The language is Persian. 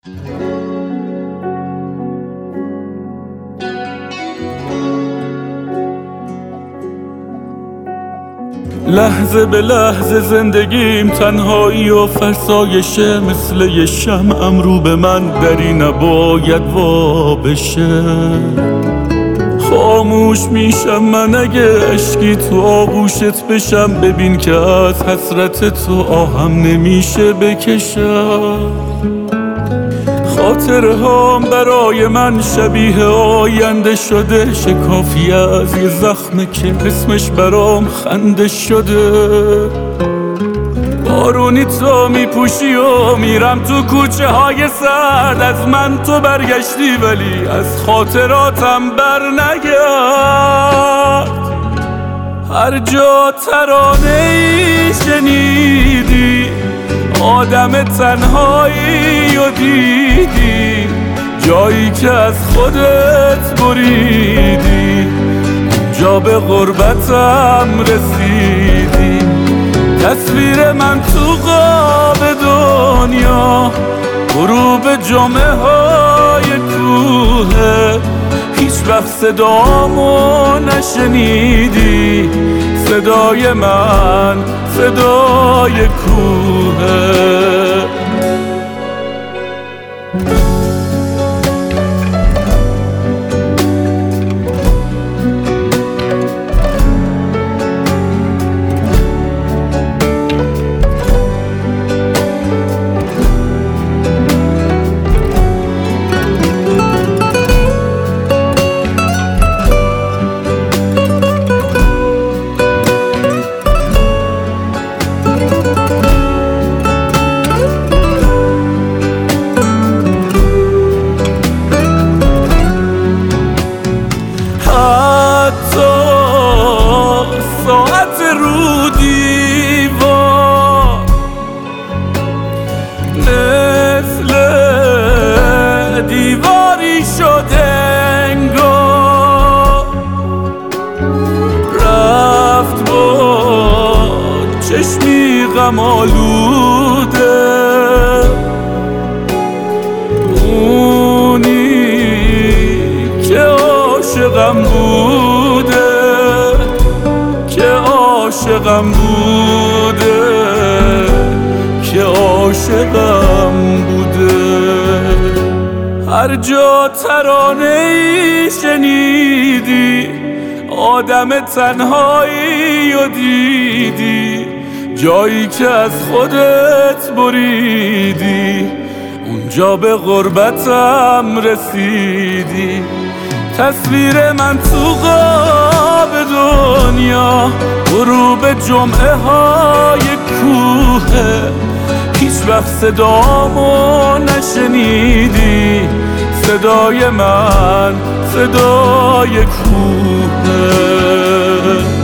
لحظه به لحظه زندگیم تنهایی و فرسایشه، مثل یه شمعم رو به من دری نباید وا بشه. خاموش میشم من اگه اشکی تو آغوشت بشم، ببین که از حسرت تو آهم نمیشه بکشم. خاطره هام برای من شبیه آینده شده، شکافی از یه زخمه که اسمش برام خنده شده. بارونی تو میپوشی و میرم تو کوچه های سرد، از من تو برگشتی ولی از خاطراتم بر نگرد. هر جا ترانه‌ای شنیدی، آدم تنهایی و دیدی، جایی که از خودت بریدی، جا به غربتم رسیدی. تصویر من تو قاب دنیا، غروب جمعه های کوه، هیچ وقت صدامو نشنیدی، صدای من صدای کوه. ساعت رو دیوار مثل دیواری شده انگار، رفت با چشمی غم آلوده. اونی که عاشقم بوده، که عاشقم بوده، که عاشقم بوده. هر جا ترانه‌ای شنیدی، آدم تنهایی و دیدی، جایی که از خودت بریدی، اونجا به غربتم رسیدی. تصویر من تو قاب دنیا، غروب جمعه های کوه، هیچ وقت صدامو نشنیدی، صدای من صدای کوه.